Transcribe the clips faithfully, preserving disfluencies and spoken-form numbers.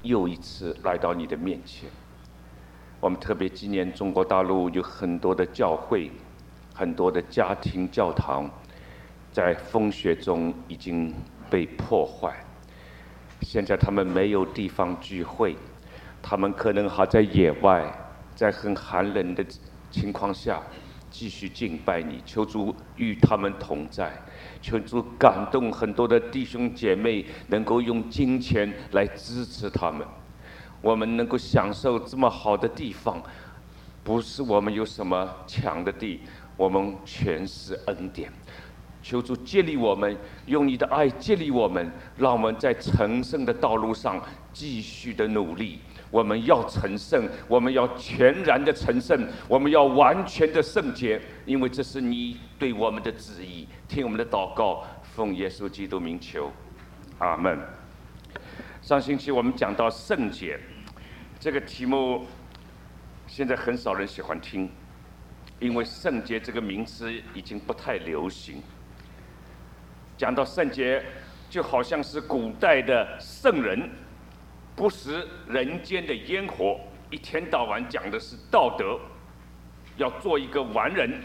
又一次来到你的面前。我们特别纪念中国大陆有很多的教会，很多的家庭教堂，在风雪中已经被破坏。现在他们没有地方聚会，他们可能还在野外，在很寒冷的情况下继续敬拜你。求主与他们同在，求主感动很多的弟兄姐妹，能够用金钱来支持他们。我们能够享受这么好的地方，不是我们有什么强的地，我们全是恩典。求主接力我们，用你的爱接力我们，让我们在成圣的道路上继续的努力。我们要成圣，我们要全然的成圣，我们要完全的圣洁，因为这是你对我们的旨意。听我们的祷告，奉耶稣基督名求，阿们。上星期我们讲到圣洁这个题目，现在很少人喜欢听，因为圣洁这个名词已经不太流行。讲到圣洁，就好像是古代的圣人，不食人间的烟火，一天到晚讲的是道德，要做一个完人。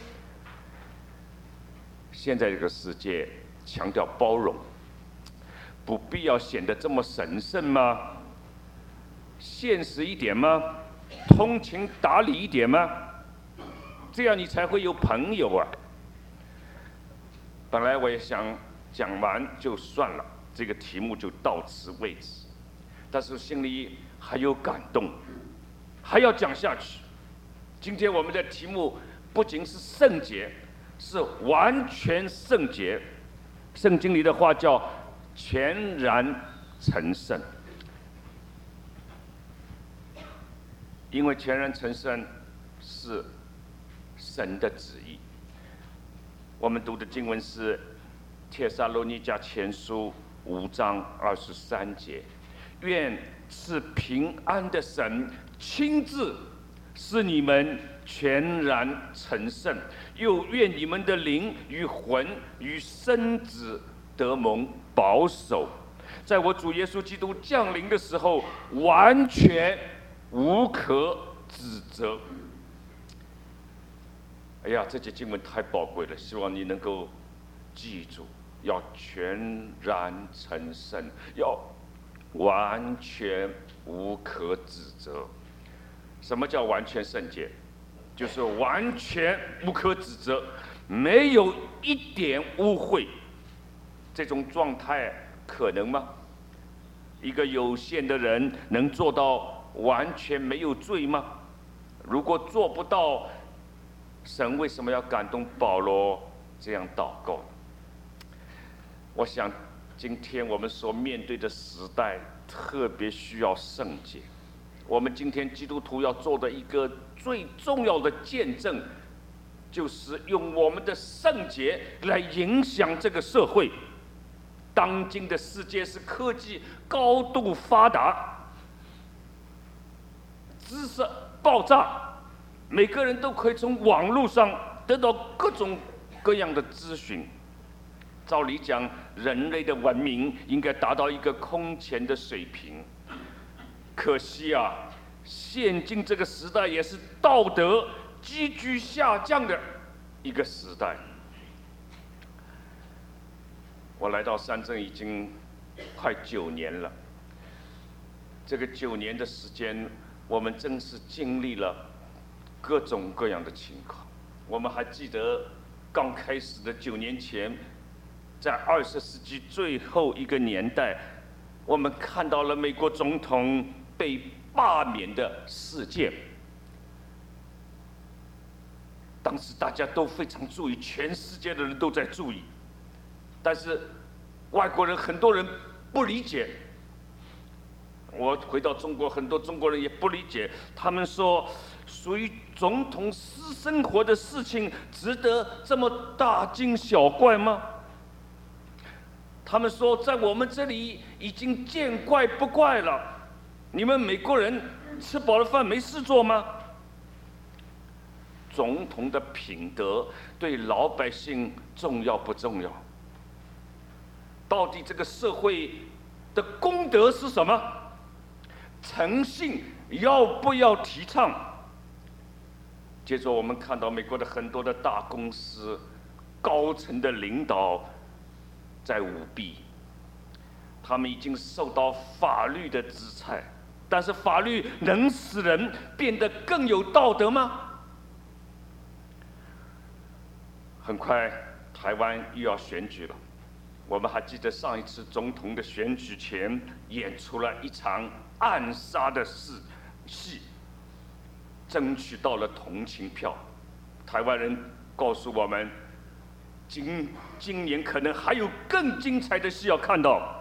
现在这个世界强调包容，不必要显得这么神圣吗？现实一点吗？通情达理一点吗？这样你才会有朋友啊！本来我也想讲完就算了，这个题目就到此为止，但是心里还有感动，还要讲下去。今天我们的题目不仅是圣洁，是完全圣洁。圣经里的话叫全然成圣，因为全然成圣是神的旨意。我们读的经文是帖撒罗尼迦前书五章二十三节，愿赐平安的神亲自使你们全然成圣，又愿你们的灵与魂与身子得蒙保守，在我主耶稣基督降临的时候，完全无可指责。哎呀，这节经文太宝贵了，希望你能够记住，要全然成圣，要完全无可指责。什么叫完全圣洁？就是完全无可指责，没有一点污秽。这种状态可能吗？一个有限的人能做到完全没有罪吗？如果做不到，神为什么要感动保罗这样祷告？我想今天我们所面对的时代特别需要圣洁。我们今天基督徒要做的一个最重要的见证，就是用我们的圣洁来影响这个社会。当今的世界是科技高度发达，知识爆炸，每个人都可以从网络上得到各种各样的资讯。照理讲，人类的文明应该达到一个空前的水平。可惜啊，现今这个时代也是道德急剧下降的一个时代。我来到三镇已经快九年了，这个九年的时间，我们真是经历了各种各样的情况。我们还记得刚开始的九年前，在二十世纪最后一个年代，我们看到了美国总统被罢免的事件。当时大家都非常注意，全世界的人都在注意，但是外国人很多人不理解。我回到中国，很多中国人也不理解，他们说属于总统私生活的事情值得这么大惊小怪吗？他们说在我们这里已经见怪不怪了，你们美国人吃饱了饭没事做吗？总统的品德对老百姓重要不重要？到底这个社会的公德是什么？ 诚信要不要提倡？接着我们看到美国的很多的大公司高层的领导在舞弊，他们已经受到法律的制裁，但是法律能使人变得更有道德吗？很快台湾又要选举了，我们还记得上一次总统的选举前演出了一场暗杀的事戏，争取到了同情票。台湾人告诉我们，今今年可能还有更精彩的戏要看到。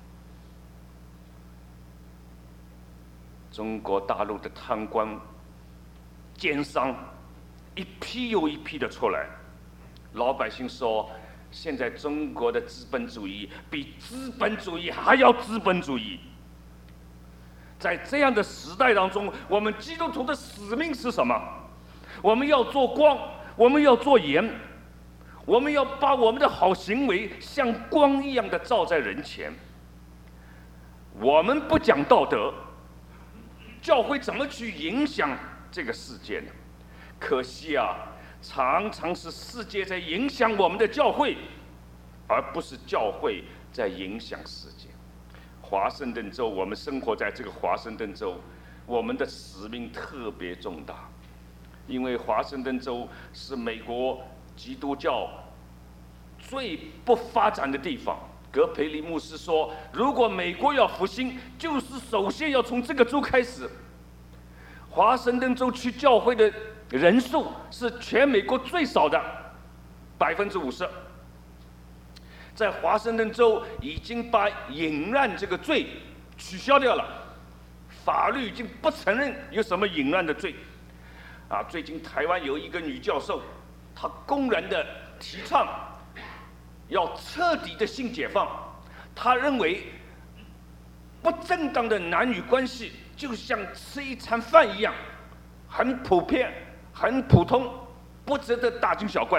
中国大陆的贪官、奸商一批又一批的出来，老百姓说，现在中国的资本主义比资本主义还要资本主义。在这样的时代当中，我们基督徒的使命是什么？我们要做光，我们要做盐，我们要把我们的好行为像光一样的照在人前。我们不讲道德，教会怎么去影响这个世界呢？可惜啊，常常是世界在影响我们的教会，而不是教会在影响世界。华盛顿州，我们生活在这个华盛顿州，我们的使命特别重大，因为华盛顿州是美国基督教最不发展的地方。葛培理牧师说，如果美国要复兴，就是首先要从这个州开始。华盛顿州去教会的人数是全美国最少的，百分之五十。在华盛顿州已经把淫乱这个罪取消掉了，法律已经不承认有什么淫乱的罪。啊，最近台湾有一个女教授，她公然的提倡要彻底的性解放。她认为不正当的男女关系就像吃一餐饭一样，很普遍、很普通，不值得大惊小怪。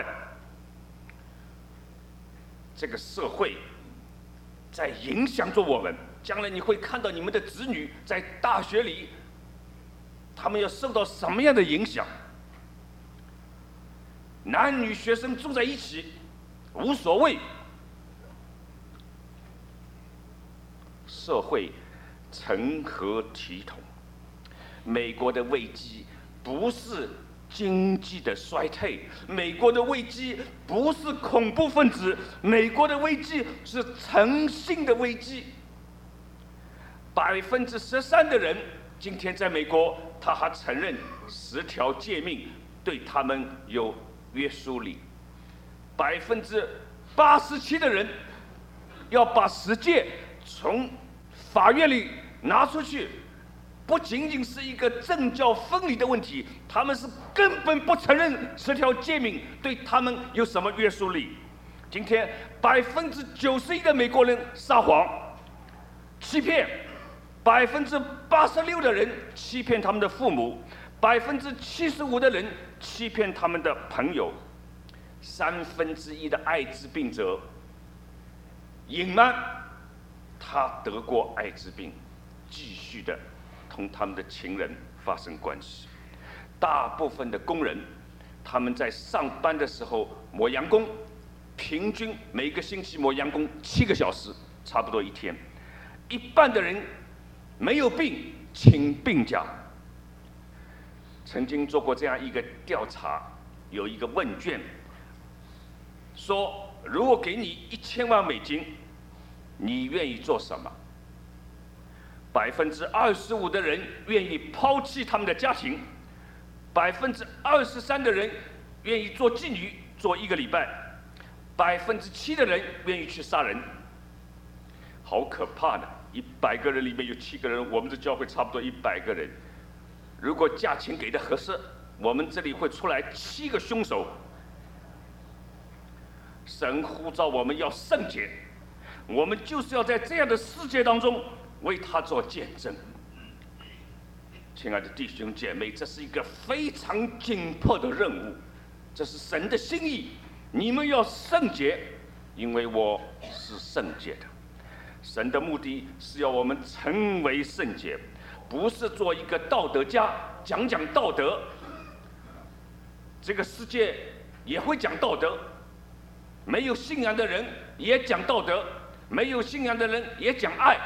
这个社会在影响着我们，将来你会看到你们的子女在大学里，他们要受到什么样的影响？男女学生住在一起无所谓，社会成何体统？美国的危机不是经济的衰退，美国的危机不是恐怖分子，美国的危机是诚信的危机。百分之十三的人今天在美国，他还承认十条诫命对他们有约束力。百分之八十七的人要把十诫从法院里拿出去。不仅仅是一个政教分离的问题，他们是根本不承认十条诫命对他们有什么约束力。今天百分之九十一的美国人撒谎、欺骗，百分之八十六的人欺骗他们的父母，百分之七十五的人欺骗他们的朋友，三分之一的艾滋病者隐瞒他得过艾滋病，继续的同他们的情人发生关系。大部分的工人，他们在上班的时候磨洋工，平均每个星期磨洋工七个小时，差不多一天。一半的人没有病，请病假。曾经做过这样一个调查，有一个问卷，说如果给你一千万美金，你愿意做什么？百分之二十五的人愿意抛弃他们的家庭，百分之二十三的人愿意做妓女做一个礼拜，百分之七的人愿意去杀人。好可怕的！一百个人里面有七个人，我们的教会差不多一百个人。如果价钱给的合适，我们这里会出来七个凶手。神呼召我们要圣洁，我们就是要在这样的世界当中为他做见证。亲爱的弟兄姐妹，这是一个非常紧迫的任务，这是神的心意。你们要圣洁，因为我是圣洁的。神的目的是要我们成为圣洁。 不是做一个道德家，讲讲道德。这个世界也会讲道德，没有信仰的人也讲道德，没有信仰的人也讲爱。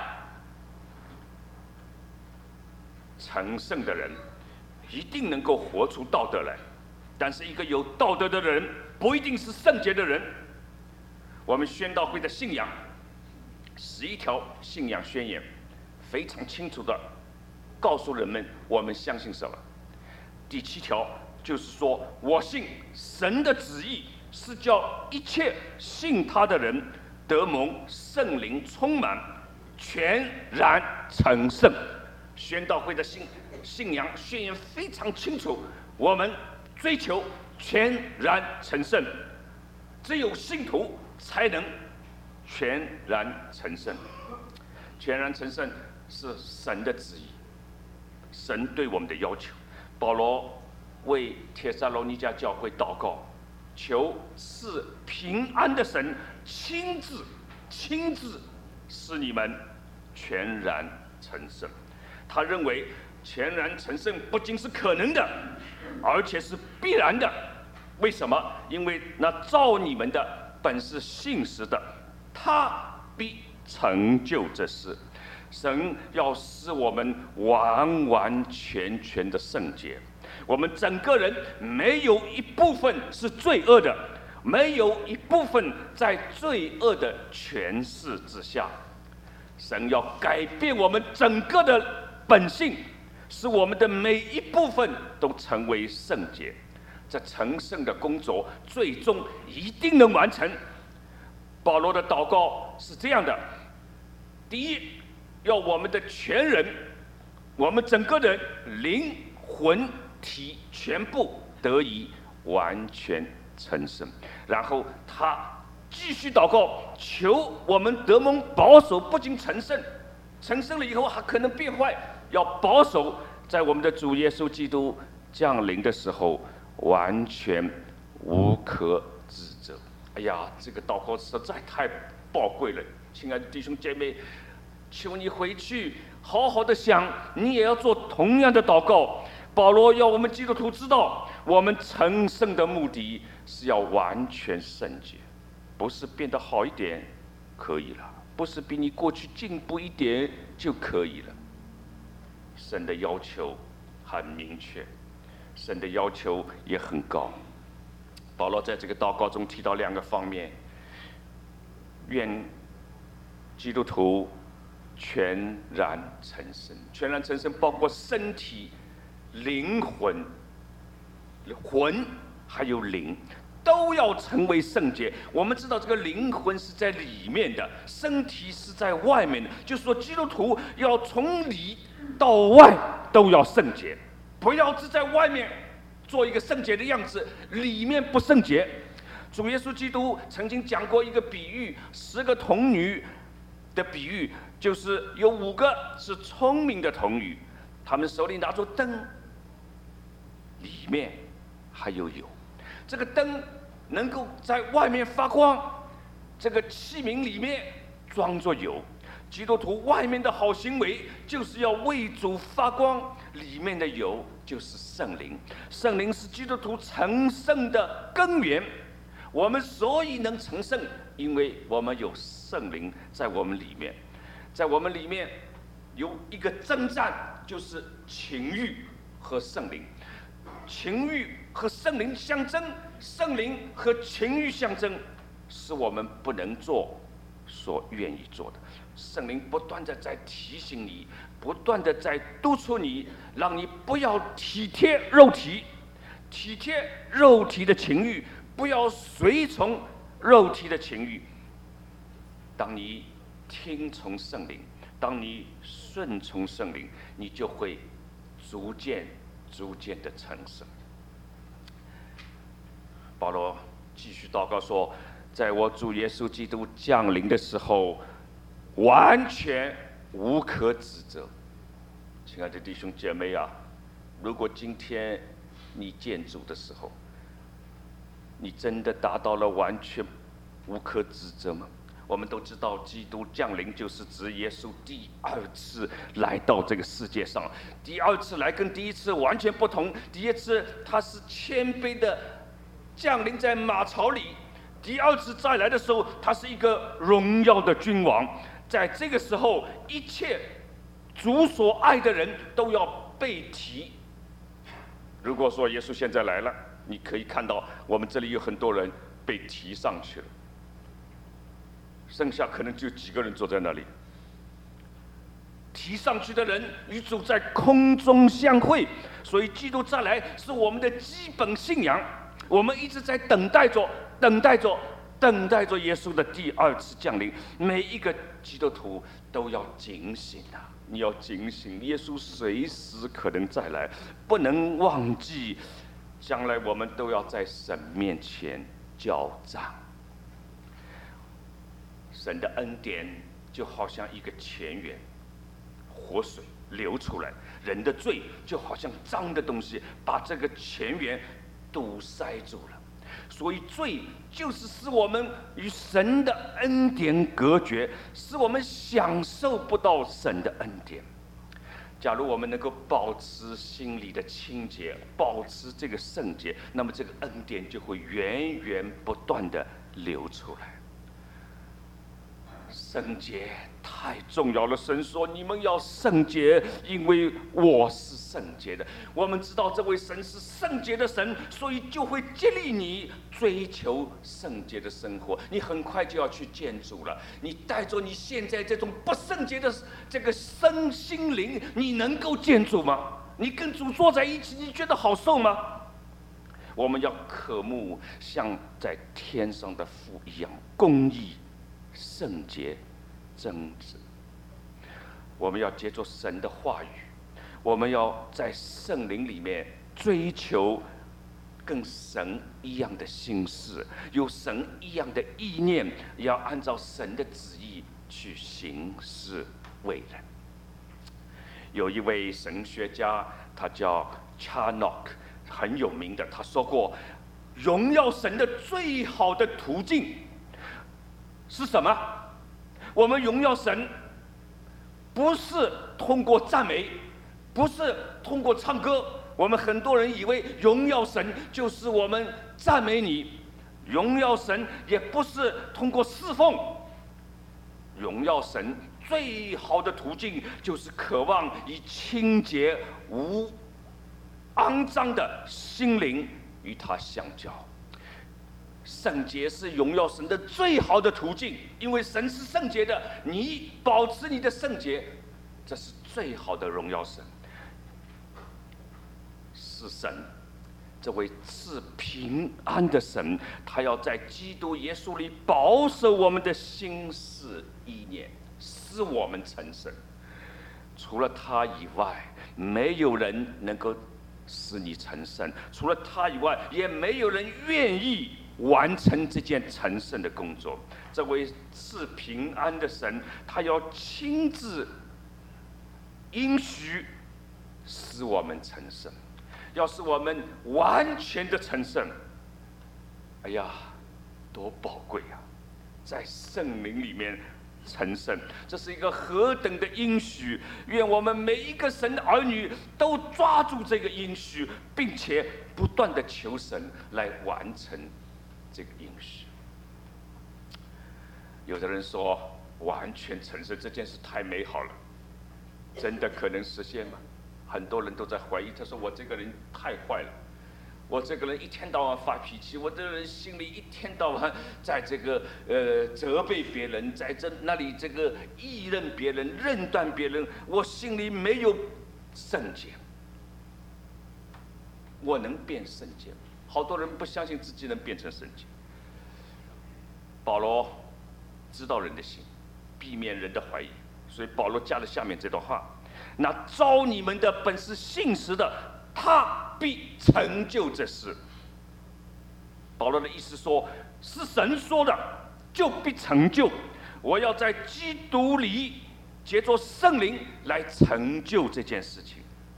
成圣的人一定能够活出道德来，但是一个有道德的人不一定是圣洁的人。我们宣道会的信仰，十一条信仰宣言，非常清楚的告诉人们我们相信什么。第七条就是说，我信神的旨意是叫一切信他的人得蒙圣灵充满，全然成圣。宣道会的信信仰宣言非常清楚，我们追求全然成圣，只有信徒才能全然成圣。全然成圣是神的旨意，神对我们的要求。保罗为帖撒罗尼迦教会祷告，求是平安的神亲自亲自使你们全然成圣。他认为全然成圣不仅是可能的，而且是必然的。为什么？因为那造你们的本是信实的，他必成就这事。神要使我们完完全全的圣洁，我们整个人没有一部分是罪恶的，没有一部分在罪恶的权势之下。神要改变我们整个的本性，使我们的每一部分都成为圣洁。这成圣的工作最终一定能完成。保罗的祷告是这样的：第一，要我们的全人，我们整个人灵魂体全部得以完全成圣。然后他继续祷告，求我们得蒙保守，不仅成圣，成圣了以后还可能变坏，要保守在我们的主耶稣基督降临的时候完全无可指责。哎呀，这个祷告实在太宝贵了，亲爱的弟兄姐妹，求你回去好好的想，你也要做同样的祷告。保罗要我们基督徒知道，我们成圣的目的是要完全圣洁，不是变得好一点可以了，不是比你过去进步一点就可以了。神的要求很明确，神的要求也很高。保罗在这个祷告中提到两个方面：愿基督徒全然成圣。全然成圣包括身体、灵魂、魂还有灵，都要成为圣洁。我们知道这个灵魂是在里面的，身体是在外面的，就是说基督徒要从里到外都要圣洁，不要只在外面做一个圣洁的样子，里面不圣洁。主耶稣基督曾经讲过一个比喻，十个童女的比喻，就是有五个是聪明的童女，她们手里拿着灯，里面还有油。这个灯能够在外面发光，这个器皿里面装着油。基督徒外面的好行为就是要为主发光，里面的油就是圣灵。圣灵是基督徒成圣的根源。我们所以能成圣，因为我们有圣灵在我们里面。在我们里面有一个征战，就是情欲和圣灵。情欲和圣灵相争，圣灵和情欲相争，是我们不能做所愿意做的。圣灵不断的在提醒你，不断的在督促你，让你不要体贴肉体，体贴肉体的情欲，不要随从肉体的情欲。当你听从圣灵，当你顺从圣灵，你就会逐渐逐渐的成圣。保罗继续祷告说，在我主耶稣基督降临的时候，完全无可指责。亲爱的弟兄姐妹啊，如果今天你见主的时候，你真的达到了完全无可指责吗？ 我们都知道，基督降临就是指耶稣第二次来到这个世界上。第二次来跟第一次完全不同。第一次他是谦卑的降临在马槽里，第二次再来的时候，他是一个荣耀的君王。在这个时候，一切主所爱的人都要被提。如果说耶稣现在来了，你可以看到我们这里有很多人被提上去了，剩下可能就几个人坐在那里。提上去的人与主在空中相会，所以基督再来是我们的基本信仰。我们一直在等待着，等待着，等待着耶稣的第二次降临。每一个基督徒都要警醒啊！你要警醒，耶稣随时可能再来，不能忘记，将来我们都要在神面前交账。神的恩典就好像一个泉源，活水流出来；人的罪就好像脏的东西，把这个泉源堵塞住了。所以罪就是使我们与神的恩典隔绝，使我们享受不到神的恩典。假如我们能够保持心里的清洁，保持这个圣洁，那么这个恩典就会源源不断的流出来。圣洁太重要了，神说你们要圣洁，因为我是圣洁的。我们知道这位神是圣洁的神，所以就会激励你追求圣洁的生活。你很快就要去见主了，你带着你现在这种不圣洁的这个身心灵，你能够见主吗？你跟主坐在一起，你觉得好受吗？我们要渴慕像在天上的父一样，公义、圣洁、正直。我们要接受神的话语，我们要在圣灵里面追求跟神一样的心事，有神一样的意念，要按照神的旨意去行事为人。有一位神学家，他叫 Charnock， 很有名的，他说过，荣耀神的最好的途径是什么？我们荣耀神不是通过赞美，不是通过唱歌。我们很多人以为荣耀神就是我们赞美你，荣耀神也不是通过侍奉。荣耀神最好的途径就是渴望以清洁无肮脏的心灵与他相交。圣洁是荣耀神的最好的途径，因为神是圣洁的，你保持你的圣洁，这是最好的荣耀神。是神，这位赐平安的神，他要在基督耶稣里保守我们的心思意念，使我们成圣。除了他以外，没有人能够使你成圣，除了他以外，也没有人愿意完成这件成圣的工作。这位赐平安的神，他要亲自应许使我们成圣，要使我们完全的成圣。哎呀，多宝贵啊！在圣灵里面成圣，这是一个何等的应许！愿我们每一个神的儿女都抓住这个应许，并且不断的求神来完成这个应许。有的人说，完全成圣这件事太美好了，真的可能实现吗？很多人都在怀疑。他说：“我这个人太坏了，我这个人一天到晚发脾气，我这个人心里一天到晚在这个呃责备别人，在这那里这个议论别人、论断别人，我心里没有圣洁，我能变圣洁？”好多人不相信自己能变成圣洁。保罗知道人的心，避免人的怀疑，所以保罗加了下面这段话：那招你们的本是信实的，他必成就这事。保罗的意思说，是神说的，就必成就。我要在基督里借着圣灵来成就这件事情，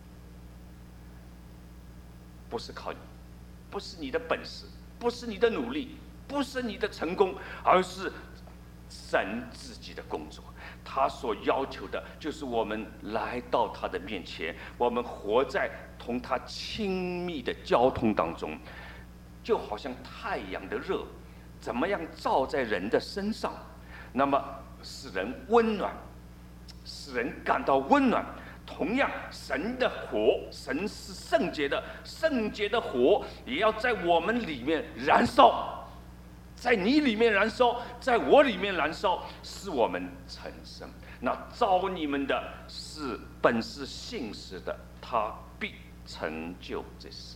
不是靠你，不是你的本事，不是你的努力，不是你的成功，而是神自己的工作。他所要求的就是我们来到他的面前，我们活在同他亲密的交通当中，就好像太阳的热怎么样照在人的身上，那么使人温暖，使人感到温暖。同样，神的火，神是圣洁的，圣洁的火也要在我们里面燃烧，在你里面燃烧，在我里面燃烧，使我们成圣。那召你们的是本是信实的，他必成就这事。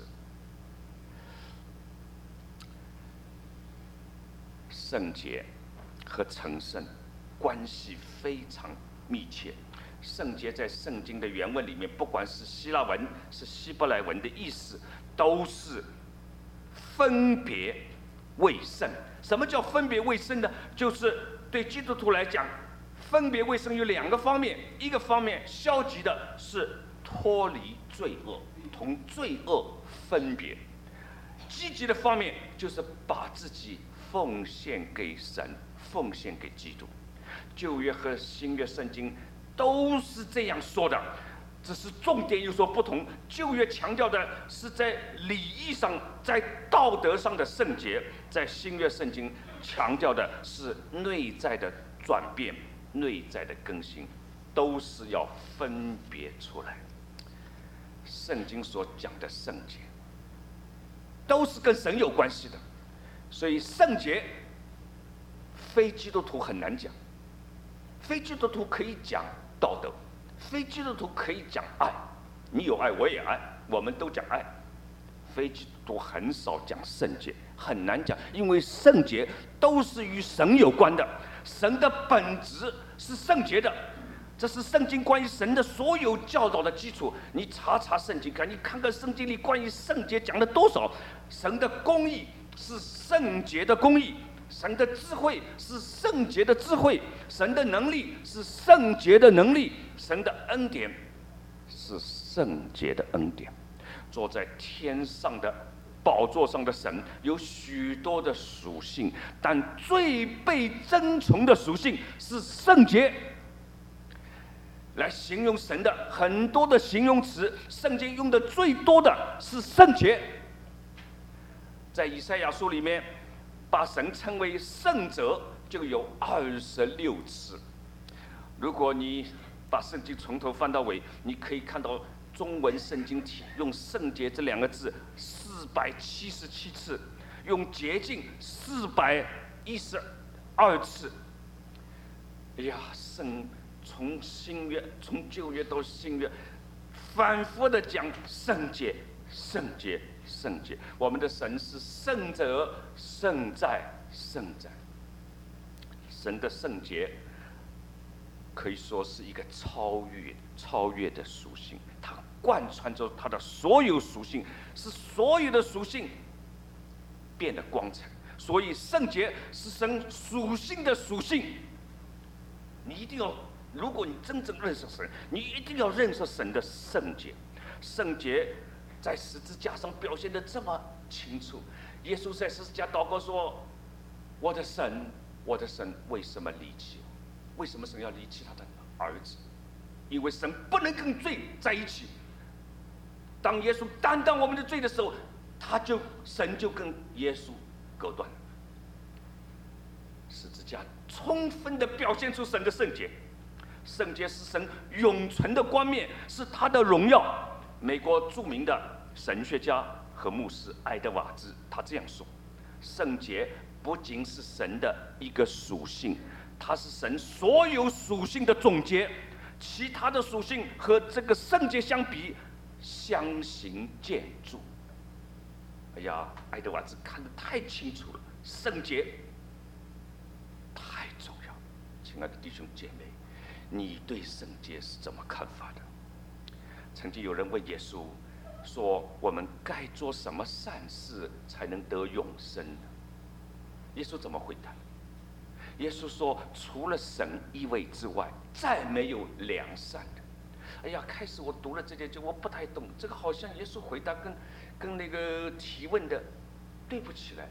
圣洁和成圣关系非常密切。圣洁在圣经的原文里面，不管是希腊文是希伯来文的意思，都是分别为圣。什么叫分别为圣呢？就是对基督徒来讲，分别为圣有两个方面，一个方面消极的是脱离罪恶，同罪恶分别；积极的方面就是把自己奉献给神，奉献给基督。旧约和新约圣经都是这样说的，只是重点有所不同。旧约强调的是在礼仪上、在道德上的圣洁，在新约圣经强调的是内在的转变、内在的更新，都是要分别出来。圣经所讲的圣洁，都是跟神有关系的，所以圣洁非基督徒很难讲。非基督徒可以讲道德，非基督徒可以讲爱，你有爱我也爱，我们都讲爱。非基督徒很少讲圣洁，很难讲，因为圣洁都是与神有关的，神的本质是圣洁的，这是圣经关于神的所有教导的基础。你查查圣经看，你看看圣经里关于圣洁讲了多少。神的公义是圣洁的公义，神的智慧是圣洁的智慧，神的能力是圣洁的能力，神的恩典是圣洁的恩典。坐在天上的宝座上的神有许多的属性，但最被珍崇的属性是圣洁。来形容神的很多的形容词，圣经用的最多的是圣洁。在以赛亚书里面，把神称为圣者就有二十六次。如果你把圣经从头翻到尾，你可以看到中文圣经用圣洁这两个字四百七十七次，用洁净四百一十二次。哎呀，圣从新约从旧约到新约，反复的讲圣洁，圣洁，圣洁。我们的神是圣者，圣在，圣在。神的圣洁可以说是一个超越、超越的属性，它贯穿着它的所有属性，使所有的属性变得光彩。所以圣洁是神属性的属性。你一定要，如果你真正认识神，你一定要认识神的圣洁。圣洁在十字架上表现得这么清楚。耶稣在十字架祷告说：“我的神，我的神，为什么离弃我？为什么神要离弃他的儿子？因为神不能跟罪在一起。当耶稣担当我们的罪的时候，他就神就跟耶稣隔断了。十字架充分地表现出神的圣洁。圣洁是神永存的冠冕，是他的荣耀。美国著名的神学家和牧师爱德瓦兹他这样说：圣洁不仅是神的一个属性，它是神所有属性的总结。其他的属性和这个圣洁相比，相形见绌。哎呀，爱德瓦兹看得太清楚了，圣洁太重要。亲爱的弟兄姐妹，你对圣洁是怎么看法的？曾经有人问耶稣说：“我们该做什么善事才能得永生呢？”耶稣怎么回答？耶稣说：“除了神一位之外，再没有良善的。”哎呀，开始我读了这节经，我不太懂，这个好像耶稣回答跟跟那个提问的对不起来。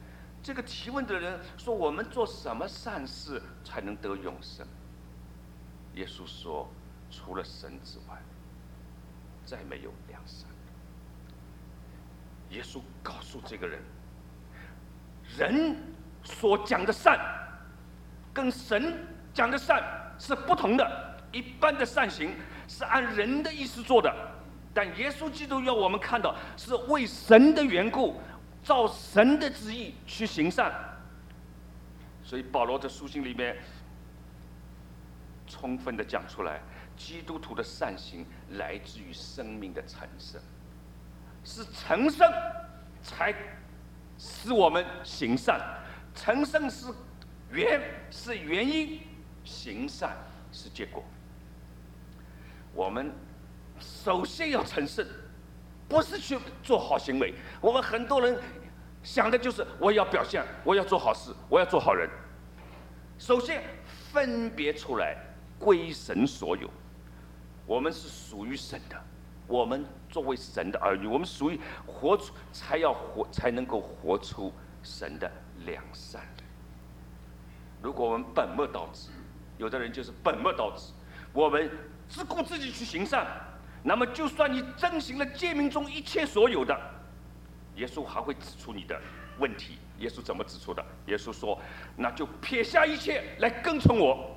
这个提问的人说：“我们做什么善事才能得永生？”耶稣说：“除了神之外，再没有良善。”耶稣告诉这个人，人所讲的善，跟神讲的善是不同的。一般的善行是按人的意思做的，但耶稣基督要我们看到，是为神的缘故，照神的旨意去行善。所以保罗的书信里面充分的讲出来，基督徒的善行来自于生命的成圣，是成圣才使我们行善。成圣是原是原因，行善是结果。我们首先要成圣，不是去做好行为。我们很多人想的就是我要表现，我要做好事，我要做好人。首先分别出来，归神所有。我们是属于神的，我们作为神的儿女，我们属于活出，才要活，才能够活出神的良善。如果我们本末倒置，有的人就是本末倒置，我们只顾自己去行善，那么就算你遵行了诫命中一切所有的，耶稣还会指出你的问题。耶稣怎么指出的？耶稣说：“那就撇下一切来跟从我。”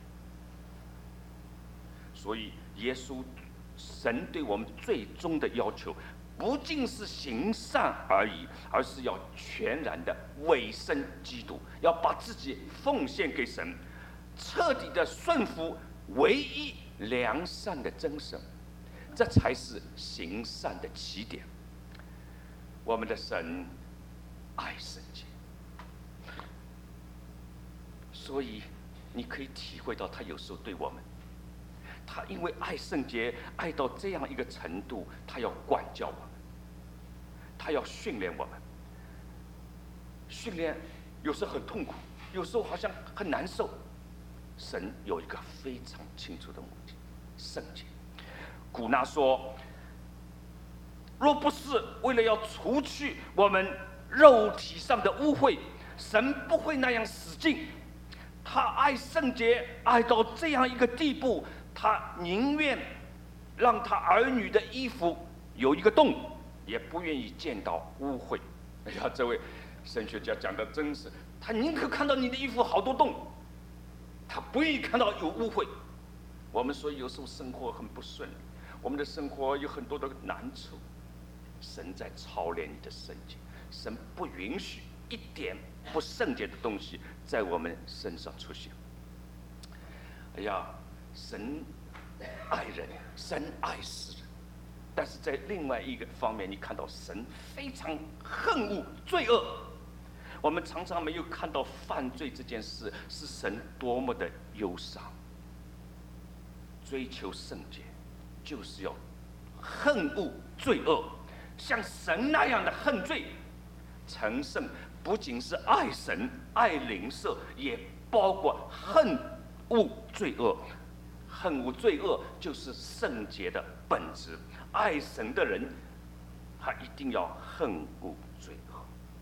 所以，耶稣神对我们最终的要求，不仅是行善而已，而是要全然的委身基督，要把自己奉献给神，彻底的顺服唯一良善的真神，这才是行善的起点。我们的神爱圣洁，所以你可以体会到他有时候对我们，他因为爱圣洁，爱到这样一个程度，他要管教我们，他要训练我们。训练有时候很痛苦，有时候好像很难受。神有一个非常清楚的目的，圣洁。古纳说，若不是为了要除去我们肉体上的污秽，神不会那样使劲。他爱圣洁，爱到这样一个地步，他宁愿让他儿女的衣服有一个洞，也不愿意见到污秽。哎呀，这位神学家讲的真是，他宁可看到你的衣服好多洞，他不愿意看到有污秽。我们所以有时候生活很不顺利，我们的生活有很多的难处，神在操练你的圣洁，神不允许一点不圣洁的东西在我们身上出现。哎呀，神爱人，神爱世人，但是在另外一个方面，你看到神非常恨恶罪恶。我们常常没有看到犯罪这件事是神多么的忧伤。追求圣洁，就是要恨恶罪恶，像神那样的恨罪。成圣不仅是爱神、爱邻舍，也包括恨恶罪恶。恨恶罪恶就是圣洁的本质。爱神的人，他一定要恨恶罪恶。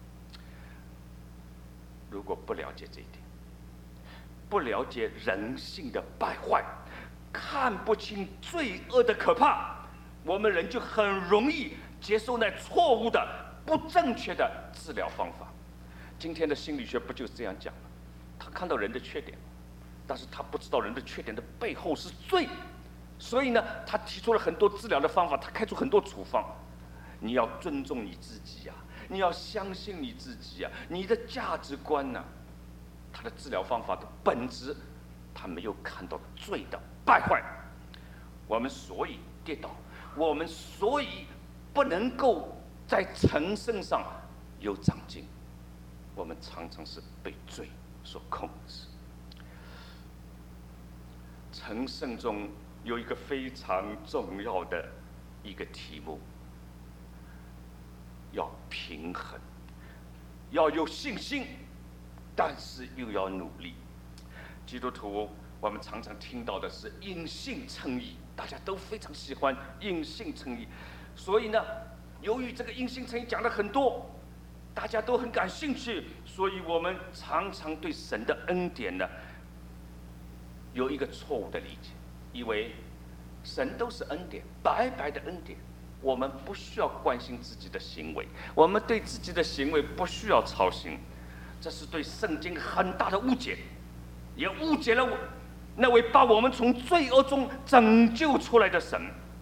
如果不了解这一点，不了解人性的败坏，看不清罪恶的可怕，我们人就很容易接受那错误的、不正确的治疗方法。今天的心理学不就是这样讲吗？他看到人的缺点，但是他不知道人的缺点的背后是罪，所以呢，他提出了很多治疗的方法，他开出很多处方。你要尊重你自己呀、啊，你要相信你自己呀、啊，你的价值观呢、啊？他的治疗方法的本质，他没有看到罪的败坏。我们所以跌倒，我们所以不能够在成圣上有长进，我们常常是被罪所控制。成圣中有一个非常重要的一个题目，要平衡，要有信心，但是又要努力。基督徒我们常常听到的是因信称义，大家都非常喜欢因信称义，所以呢，由于这个因信称义讲了很多， 大家都很感兴趣，所以我们常常对神的恩典呢有一个错误的理解，以为神都是恩典，白白的恩典，我们不需要关心自己的行为，我们对自己的行为不需要操心，这是对圣经很大的误解，也误解了我那位把我们从罪恶中拯救出来的神。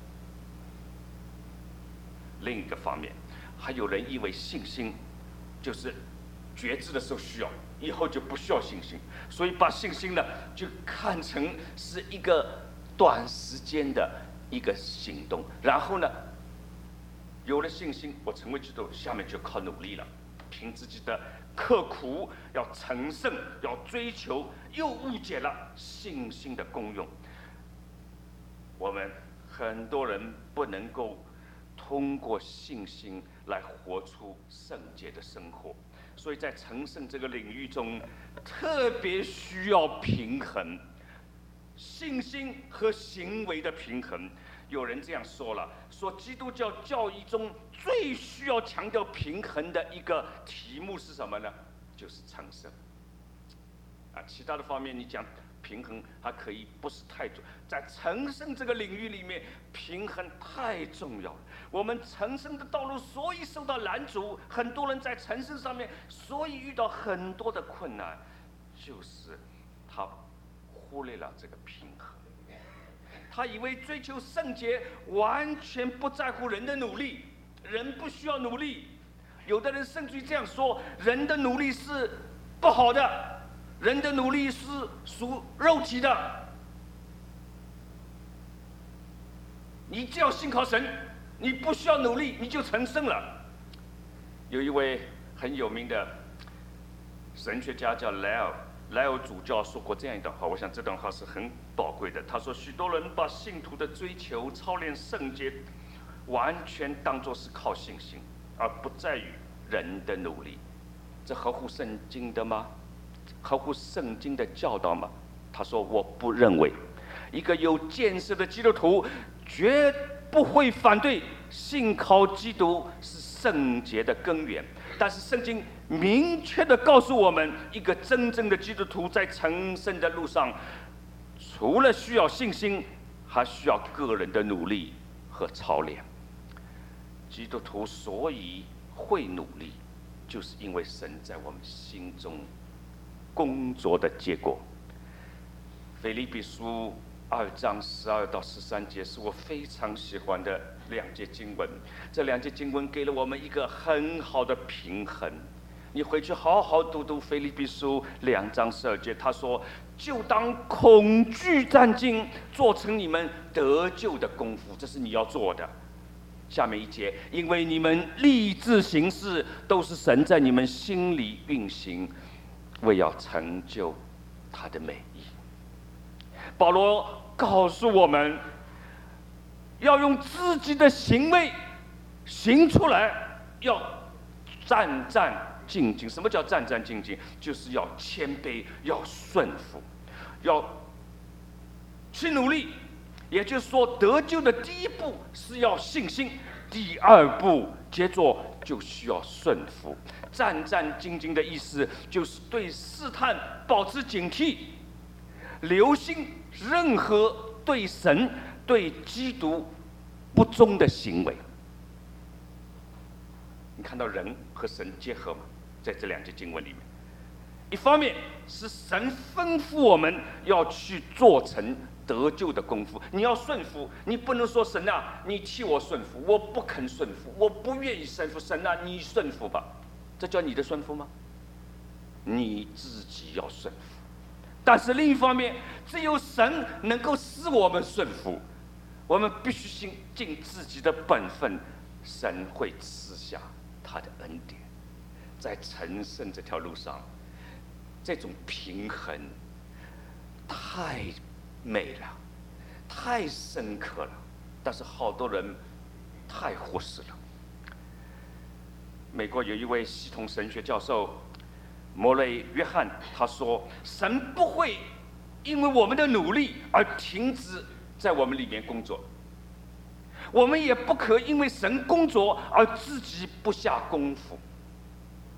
另一个方面，还有人以为信心就是觉知的时候需要，以后就不需要信心，所以把信心呢就看成是一个短时间的一个行动，然后呢，有了信心，我成为基督徒，下面就靠努力了，凭自己的刻苦，要成圣，要追求，又误解了信心的功用。我们很多人不能够通过信心来活出圣洁的生活，所以在成圣这个领域中，特别需要平衡，信心和行为的平衡。有人这样说了，说基督教教义中最需要强调平衡的一个题目是什么呢？就是成圣。啊，其他的方面你讲平衡还可以不是太重，在成圣这个领域里面，平衡太重要了。我们成圣的道路所以受到拦阻，很多人在成圣上面所以遇到很多的困难，就是他忽略了这个平衡。他以为追求圣洁完全不在乎人的努力，人不需要努力。有的人甚至于这样说，人的努力是不好的，人的努力是属肉体的。你只要信靠神，你不需要努力，你就成圣了。有一位很有名的神学家叫莱尔，莱尔主教说过这样一段话，我想这段话是很宝贵的。他说，许多人把信徒的追求、操练圣洁，完全当作是靠信心，而不在于人的努力。这合乎圣经的吗？合乎圣经的教导吗？他说，我不认为。一个有见识的基督徒绝不会反对信靠基督是圣洁的根源，但是圣经明确地告诉我们，一个真正的基督徒在成圣的路上，除了需要信心，还需要个人的努力和操练。基督徒所以会努力，就是因为神在我们心中工作的结果。腓立比书二章十二到十三节是我非常喜欢的两节经文，这两节经文给了我们一个很好的平衡。你回去好好读读腓立比书两章十二节，他说：“就当恐惧战兢，做成你们得救的功夫。”这是你要做的。下面一节，因为你们立志行事，都是神在你们心里运行，为要成就他的美意。保罗告诉我们，要用自己的行为行出来，要战战兢兢。什么叫战战兢兢？就是要谦卑，要顺服，要去努力。也就是说，得救的第一步是要信心，第二步接着就需要顺服。战战兢兢的意思就是对试探保持警惕，留心任何对神、对基督不忠的行为。你看到人和神结合吗？在这两节经文里面，一方面是神吩咐我们要去做成得救的功夫，你要顺服，你不能说神啊，你替我顺服，我不肯顺服，我不愿意顺服，神啊，你顺服吧，这叫你的顺服吗？你自己要顺服。但是另一方面，只有神能够使我们顺服，我们必须尽尽自己的本分，神会赐下他的恩典。在成圣这条路上，这种平衡太美了，太深刻了，但是好多人太忽视了。美国有一位系统神学教授摩雷约翰，他说：“神不会因为我们的努力而停止在我们里面工作，我们也不可因为神工作而自己不下功夫。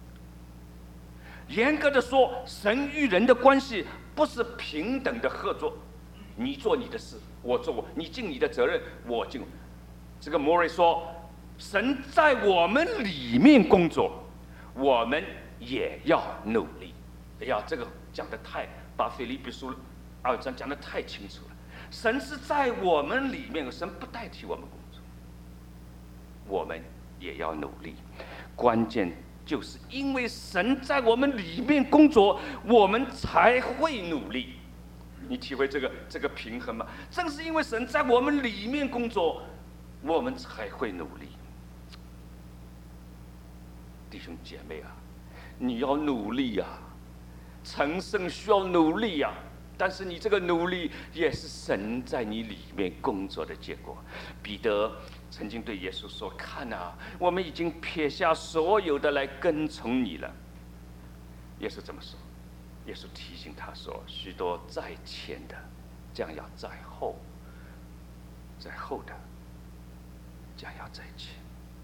严格的说，神与人的关系不是平等的合作，你做你的事，我做我，你尽你的责任，我尽。这个摩瑞说，神在我们里面工作，我们也要努力。哎呀，这个讲的太，把腓立比书二章讲的太清楚了。神是在我们里面，神不代替我们工作，我们也要努力。关键就是因为神在我们里面工作，我们才会努力。你体会这个这个平衡吗？正是因为神在我们里面工作，我们才会努力。弟兄姐妹啊，你要努力啊，成圣需要努力啊，但是你这个努力也是神在你里面工作的结果。彼得曾经对耶稣说：“看啊，我们已经撇下所有的来跟从你了。”耶稣怎么说？耶稣提醒他说：“许多在前的，将要在后；在后的，将要在前。”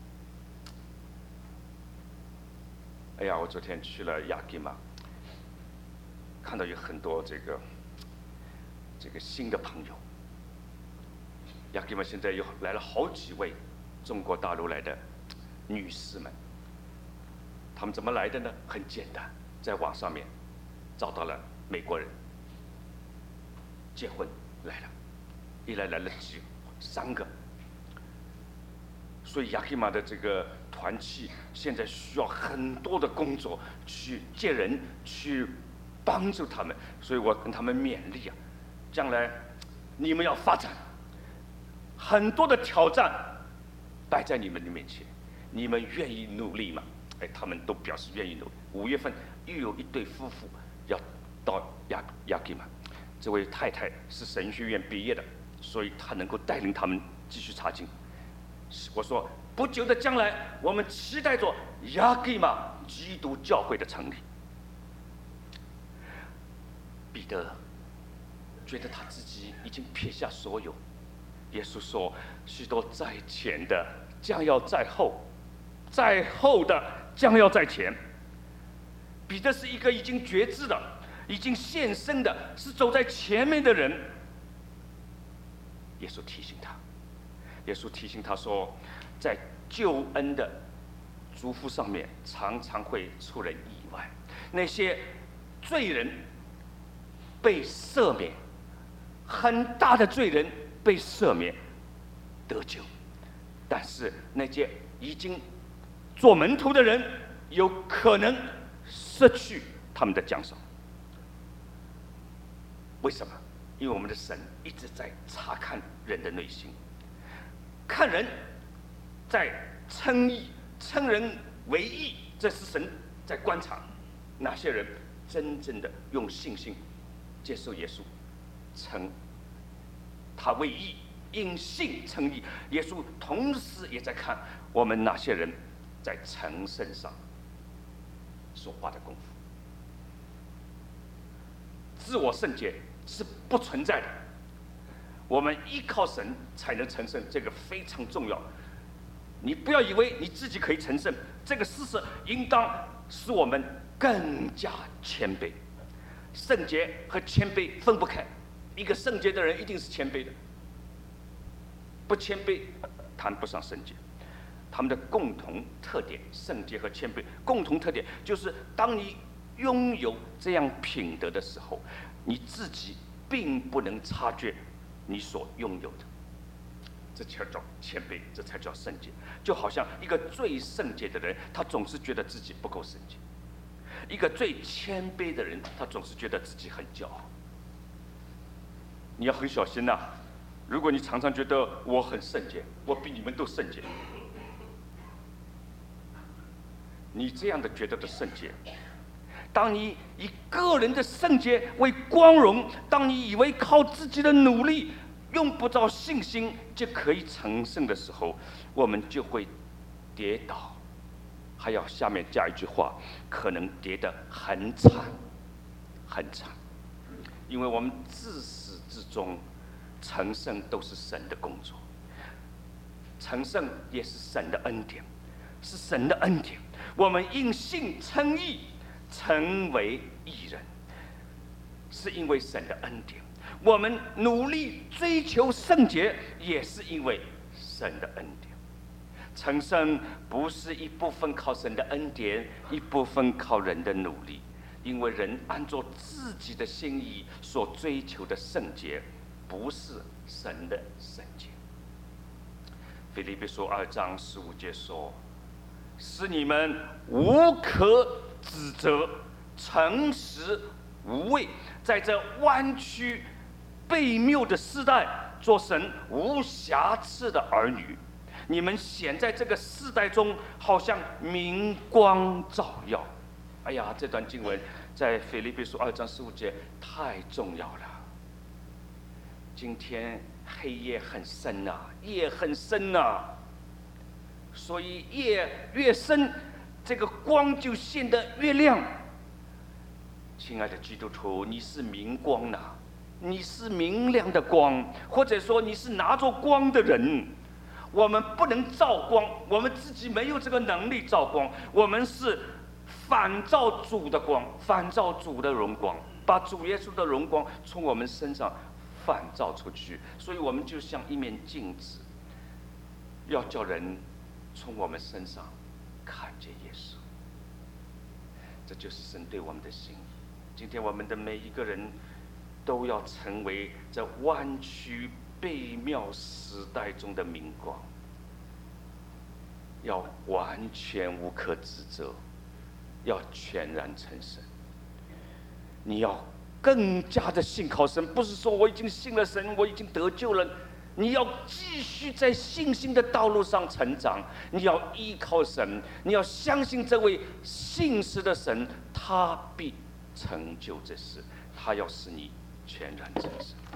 哎呀，我昨天去了雅基玛，看到有很多这个这个新的朋友。雅基玛现在有来了好几位中国大陆来的女士们，她们怎么来的呢？很简单，在网上面找到了美国人，结婚来了，一来来了几三个。所以雅基玛的这个团契现在需要很多的工作去接人，去帮助他们。所以我跟他们勉励啊，将来你们要发展，很多的挑战摆在你们的面前，你们愿意努力吗？哎，他们都表示愿意努力。五月份又有一对夫妇要到雅雅基玛，这位太太是神学院毕业的，所以她能够带领他们继续查经。我说，不久的将来，我们期待着雅基玛基督教会的成立。彼得觉得他自己已经撇下所有。耶稣说：“许多在前的将要在后，在后的将要在前。”彼得是一个已经觉知的、已经献身的，是走在前面的人。耶稣提醒他。耶稣提醒他说，在救恩的祝福上面，常常会出人意外。那些罪人被赦免，很大的罪人被赦免得救，但是那些已经做门徒的人，有可能失去他们的奖赏。为什么？因为我们的神一直在查看人的内心。看人在称义，称人为义，这是神在观察哪些人真正的用信心接受耶稣，称他为义，因信称义。耶稣同时也在看我们哪些人在成圣上所花的功夫。自我圣洁是不存在的，我们依靠神才能成圣，这个非常重要。你不要以为你自己可以成圣，这个事实应当使我们更加谦卑。圣洁和谦卑分不开，一个圣洁的人一定是谦卑的，不谦卑谈不上圣洁。他们的共同特点，圣洁和谦卑共同特点就是，当你拥有这样品德的时候，你自己并不能察觉你所拥有的，这才叫谦卑，这才叫圣洁。就好像一个最圣洁的人，他总是觉得自己不够圣洁；一个最谦卑的人，他总是觉得自己很骄傲。你要很小心呐、啊！如果你常常觉得我很圣洁，我比你们都圣洁，你这样的觉得的圣洁，当你以个人的圣洁为光荣，当你以为靠自己的努力用不着信心就可以成圣的时候，我们就会跌倒。还要下面加一句话，可能跌得很惨很惨，因为我们自始至终成圣都是神的工作，成圣也是神的恩典，是神的恩典。我们因信称义， 成为义人，是因为神的恩典；我们努力追求圣洁，也是因为神的恩典。成圣不是一部分靠神的恩典，一部分靠人的努力，因为人按照自己的心意所追求的圣洁，不是神的圣洁。腓立比书二章十五节说：“使你们无可指责，诚实无畏，在这弯曲悖谬的时代，做神无瑕疵的儿女。你们显在这个世代中，好像明光照耀。”哎呀，这段经文在腓立比书二章十五节太重要了。今天黑夜很深呐、啊，夜很深呐、啊，所以夜越深，这个光就显得越亮。亲爱的基督徒，你是明光呐、啊，你是明亮的光，或者说你是拿着光的人。我们不能照光，我们自己没有这个能力照光，我们是反照主的光，反照主的荣光，把主耶稣的荣光从我们身上反照出去。所以我们就像一面镜子，要叫人从我们身上看见耶稣。这就是神对我们的心意。今天我们的每一个人都要成为这弯曲悖谬时代中的明光，要完全无可指责，要全然成圣。你要更加的信靠神，不是说我已经信了神，我已经得救了。你要继续在信心的道路上成长，你要依靠神，你要相信这位信实的神，他必成就这事，他要使你全然成圣。